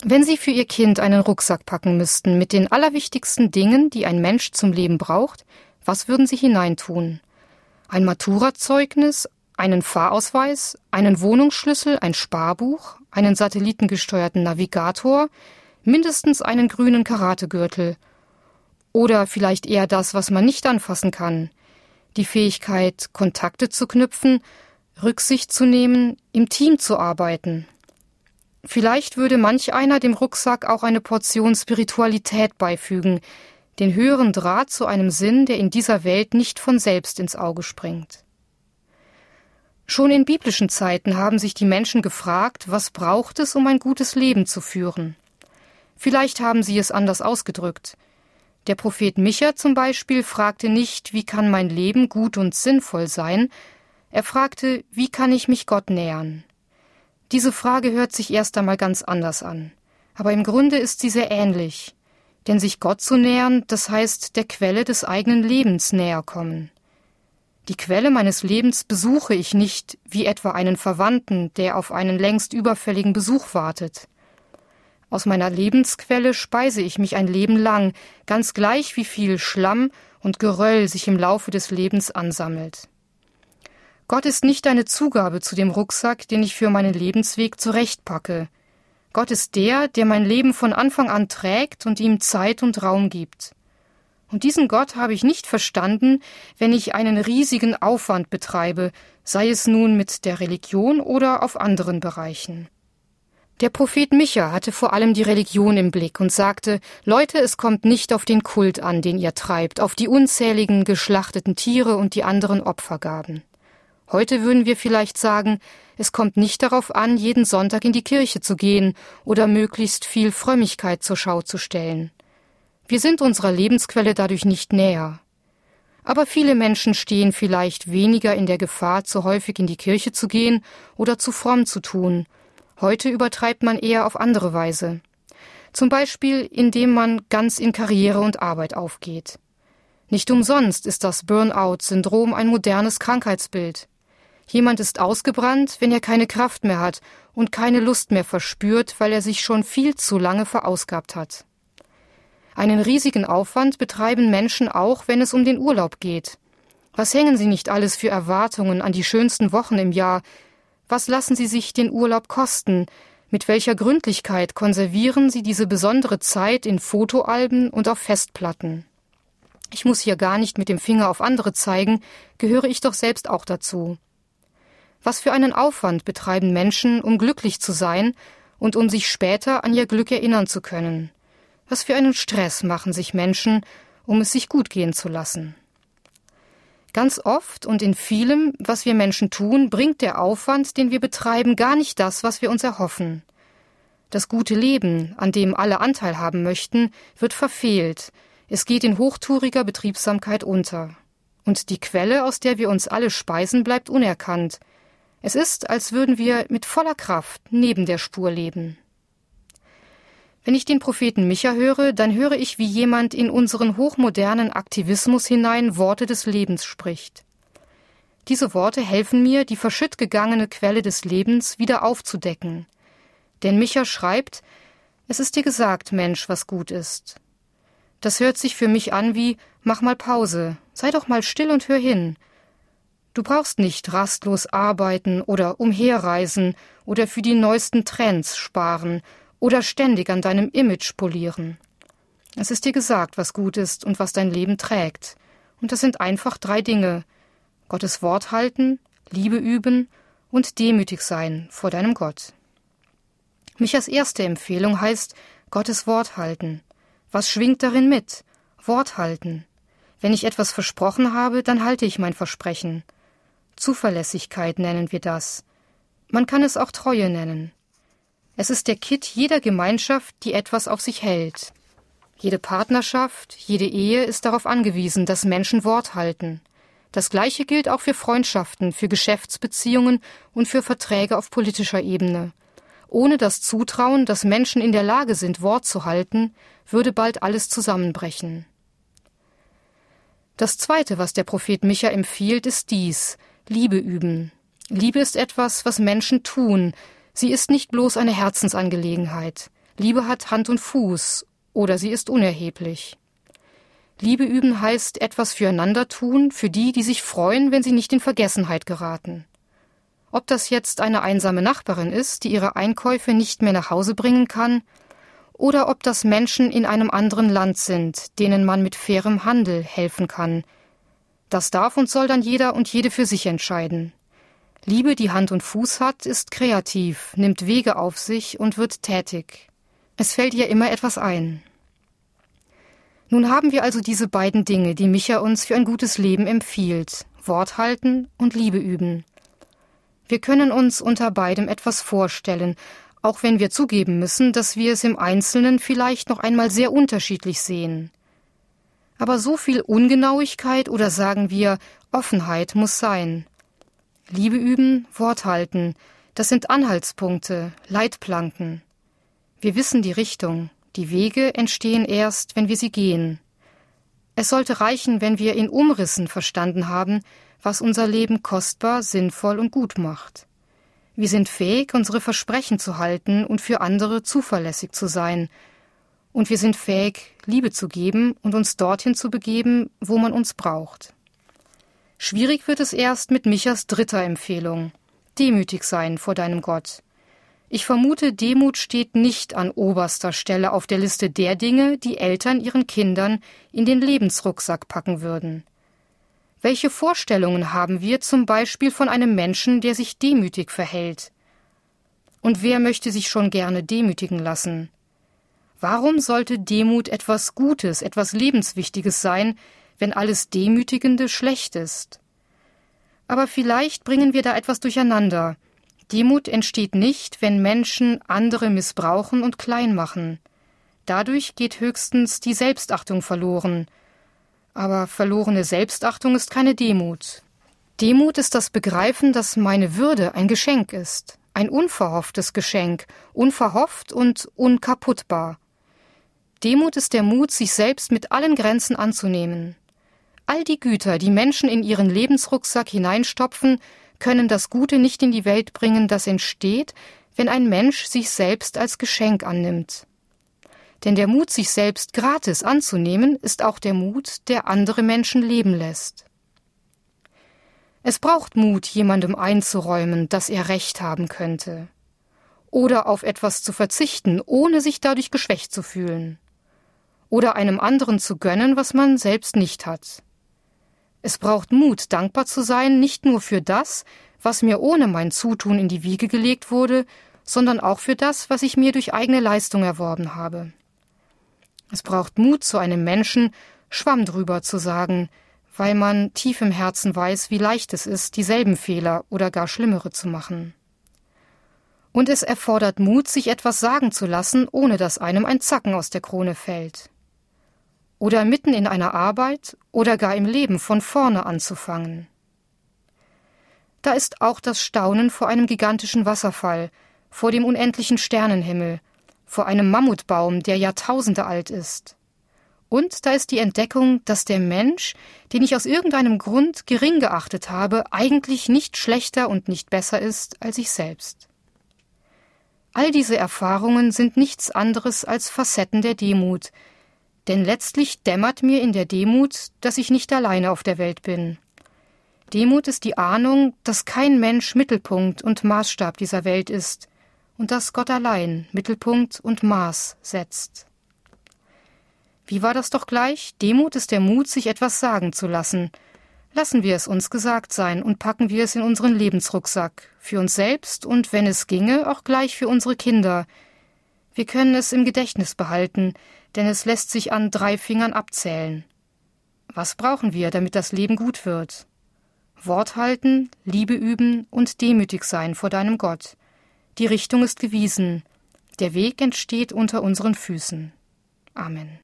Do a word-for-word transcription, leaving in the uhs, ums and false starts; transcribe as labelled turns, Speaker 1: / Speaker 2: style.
Speaker 1: Wenn Sie für Ihr Kind einen Rucksack packen müssten mit den allerwichtigsten Dingen, die ein Mensch zum Leben braucht, was würden Sie hineintun? Ein Maturazeugnis, einen Fahrausweis, einen Wohnungsschlüssel, ein Sparbuch, einen satellitengesteuerten Navigator, mindestens einen grünen Karategürtel. Oder vielleicht eher das, was man nicht anfassen kann. Die Fähigkeit, Kontakte zu knüpfen, Rücksicht zu nehmen, im Team zu arbeiten. Vielleicht würde manch einer dem Rucksack auch eine Portion Spiritualität beifügen, den höheren Draht zu einem Sinn, der in dieser Welt nicht von selbst ins Auge springt. Schon in biblischen Zeiten haben sich die Menschen gefragt, was braucht es, um ein gutes Leben zu führen? Vielleicht haben sie es anders ausgedrückt. Der Prophet Micha zum Beispiel fragte nicht, wie kann mein Leben gut und sinnvoll sein? Er fragte, wie kann ich mich Gott nähern? Diese Frage hört sich erst einmal ganz anders an. Aber im Grunde ist sie sehr ähnlich. Denn sich Gott zu nähern, das heißt der Quelle des eigenen Lebens näher kommen. Die Quelle meines Lebens besuche ich nicht wie etwa einen Verwandten, der auf einen längst überfälligen Besuch wartet. Aus meiner Lebensquelle speise ich mich ein Leben lang, ganz gleich wie viel Schlamm und Geröll sich im Laufe des Lebens ansammelt. Gott ist nicht eine Zugabe zu dem Rucksack, den ich für meinen Lebensweg zurechtpacke. Gott ist der, der mein Leben von Anfang an trägt und ihm Zeit und Raum gibt. Und diesen Gott habe ich nicht verstanden, wenn ich einen riesigen Aufwand betreibe, sei es nun mit der Religion oder auf anderen Bereichen. Der Prophet Micha hatte vor allem die Religion im Blick und sagte, Leute, es kommt nicht auf den Kult an, den ihr treibt, auf die unzähligen geschlachteten Tiere und die anderen Opfergaben. Heute würden wir vielleicht sagen, es kommt nicht darauf an, jeden Sonntag in die Kirche zu gehen oder möglichst viel Frömmigkeit zur Schau zu stellen. Wir sind unserer Lebensquelle dadurch nicht näher. Aber viele Menschen stehen vielleicht weniger in der Gefahr, zu häufig in die Kirche zu gehen oder zu fromm zu tun. Heute übertreibt man eher auf andere Weise. Zum Beispiel, indem man ganz in Karriere und Arbeit aufgeht. Nicht umsonst ist das Burnout-Syndrom ein modernes Krankheitsbild. Jemand ist ausgebrannt, wenn er keine Kraft mehr hat und keine Lust mehr verspürt, weil er sich schon viel zu lange verausgabt hat. Einen riesigen Aufwand betreiben Menschen auch, wenn es um den Urlaub geht. Was hängen sie nicht alles für Erwartungen an die schönsten Wochen im Jahr? Was lassen sie sich den Urlaub kosten? Mit welcher Gründlichkeit konservieren sie diese besondere Zeit in Fotoalben und auf Festplatten? Ich muss hier gar nicht mit dem Finger auf andere zeigen, gehöre ich doch selbst auch dazu. Was für einen Aufwand betreiben Menschen, um glücklich zu sein und um sich später an ihr Glück erinnern zu können? Was für einen Stress machen sich Menschen, um es sich gut gehen zu lassen? Ganz oft und in vielem, was wir Menschen tun, bringt der Aufwand, den wir betreiben, gar nicht das, was wir uns erhoffen. Das gute Leben, an dem alle Anteil haben möchten, wird verfehlt. Es geht in hochtouriger Betriebsamkeit unter. Und die Quelle, aus der wir uns alle speisen, bleibt unerkannt. Es ist, als würden wir mit voller Kraft neben der Spur leben. Wenn ich den Propheten Micha höre, dann höre ich, wie jemand in unseren hochmodernen Aktivismus hinein Worte des Lebens spricht. Diese Worte helfen mir, die verschütt gegangene Quelle des Lebens wieder aufzudecken. Denn Micha schreibt, es ist dir gesagt, Mensch, was gut ist. Das hört sich für mich an wie, mach mal Pause, sei doch mal still und hör hin. Du brauchst nicht rastlos arbeiten oder umherreisen oder für die neuesten Trends sparen oder ständig an deinem Image polieren. Es ist dir gesagt, was gut ist und was dein Leben trägt. Und das sind einfach drei Dinge. Gottes Wort halten, Liebe üben und demütig sein vor deinem Gott. Michas erste Empfehlung heißt, Gottes Wort halten. Was schwingt darin mit? Wort halten. Wenn ich etwas versprochen habe, dann halte ich mein Versprechen. Zuverlässigkeit nennen wir das. Man kann es auch Treue nennen. Es ist der Kitt jeder Gemeinschaft, die etwas auf sich hält. Jede Partnerschaft, jede Ehe ist darauf angewiesen, dass Menschen Wort halten. Das Gleiche gilt auch für Freundschaften, für Geschäftsbeziehungen und für Verträge auf politischer Ebene. Ohne das Zutrauen, dass Menschen in der Lage sind, Wort zu halten, würde bald alles zusammenbrechen. Das Zweite, was der Prophet Micha empfiehlt, ist dies: Liebe üben. Liebe ist etwas, was Menschen tun. Sie ist nicht bloß eine Herzensangelegenheit. Liebe hat Hand und Fuß oder sie ist unerheblich. Liebe üben heißt etwas füreinander tun, für die, die sich freuen, wenn sie nicht in Vergessenheit geraten. Ob das jetzt eine einsame Nachbarin ist, die ihre Einkäufe nicht mehr nach Hause bringen kann, oder ob das Menschen in einem anderen Land sind, denen man mit fairem Handel helfen kann. Das darf und soll dann jeder und jede für sich entscheiden. Liebe, die Hand und Fuß hat, ist kreativ, nimmt Wege auf sich und wird tätig. Es fällt ihr immer etwas ein. Nun haben wir also diese beiden Dinge, die Micha uns für ein gutes Leben empfiehlt: Wort halten und Liebe üben. Wir können uns unter beidem etwas vorstellen, auch wenn wir zugeben müssen, dass wir es im Einzelnen vielleicht noch einmal sehr unterschiedlich sehen. Aber so viel Ungenauigkeit oder sagen wir Offenheit muss sein. Liebe üben, Wort halten, das sind Anhaltspunkte, Leitplanken. Wir wissen die Richtung, die Wege entstehen erst, wenn wir sie gehen. Es sollte reichen, wenn wir in Umrissen verstanden haben, was unser Leben kostbar, sinnvoll und gut macht. Wir sind fähig, unsere Versprechen zu halten und für andere zuverlässig zu sein. Und wir sind fähig, Liebe zu geben und uns dorthin zu begeben, wo man uns braucht. Schwierig wird es erst mit Michas dritter Empfehlung: Demütig sein vor deinem Gott. Ich vermute, Demut steht nicht an oberster Stelle auf der Liste der Dinge, die Eltern ihren Kindern in den Lebensrucksack packen würden. Welche Vorstellungen haben wir zum Beispiel von einem Menschen, der sich demütig verhält? Und wer möchte sich schon gerne demütigen lassen? Warum sollte Demut etwas Gutes, etwas Lebenswichtiges sein, wenn alles Demütigende schlecht ist? Aber vielleicht bringen wir da etwas durcheinander. Demut entsteht nicht, wenn Menschen andere missbrauchen und klein machen. Dadurch geht höchstens die Selbstachtung verloren. Aber verlorene Selbstachtung ist keine Demut. Demut ist das Begreifen, dass meine Würde ein Geschenk ist. Ein unverhofftes Geschenk, unverhofft und unkaputtbar. Demut ist der Mut, sich selbst mit allen Grenzen anzunehmen. All die Güter, die Menschen in ihren Lebensrucksack hineinstopfen, können das Gute nicht in die Welt bringen, das entsteht, wenn ein Mensch sich selbst als Geschenk annimmt. Denn der Mut, sich selbst gratis anzunehmen, ist auch der Mut, der andere Menschen leben lässt. Es braucht Mut, jemandem einzuräumen, dass er Recht haben könnte. Oder auf etwas zu verzichten, ohne sich dadurch geschwächt zu fühlen. Oder einem anderen zu gönnen, was man selbst nicht hat. Es braucht Mut, dankbar zu sein, nicht nur für das, was mir ohne mein Zutun in die Wiege gelegt wurde, sondern auch für das, was ich mir durch eigene Leistung erworben habe. Es braucht Mut, zu einem Menschen Schwamm drüber zu sagen, weil man tief im Herzen weiß, wie leicht es ist, dieselben Fehler oder gar schlimmere zu machen. Und es erfordert Mut, sich etwas sagen zu lassen, ohne dass einem ein Zacken aus der Krone fällt. Oder mitten in einer Arbeit oder gar im Leben von vorne anzufangen. Da ist auch das Staunen vor einem gigantischen Wasserfall, vor dem unendlichen Sternenhimmel, vor einem Mammutbaum, der Jahrtausende alt ist. Und da ist die Entdeckung, dass der Mensch, den ich aus irgendeinem Grund gering geachtet habe, eigentlich nicht schlechter und nicht besser ist als ich selbst. All diese Erfahrungen sind nichts anderes als Facetten der Demut, denn letztlich dämmert mir in der Demut, dass ich nicht alleine auf der Welt bin. Demut ist die Ahnung, dass kein Mensch Mittelpunkt und Maßstab dieser Welt ist und dass Gott allein Mittelpunkt und Maß setzt. Wie war das doch gleich? Demut ist der Mut, sich etwas sagen zu lassen. Lassen wir es uns gesagt sein und packen wir es in unseren Lebensrucksack, für uns selbst und, wenn es ginge, auch gleich für unsere Kinder. Wir können es im Gedächtnis behalten, denn es lässt sich an drei Fingern abzählen. Was brauchen wir, damit das Leben gut wird? Wort halten, Liebe üben und demütig sein vor deinem Gott. Die Richtung ist gewiesen. Der Weg entsteht unter unseren Füßen. Amen.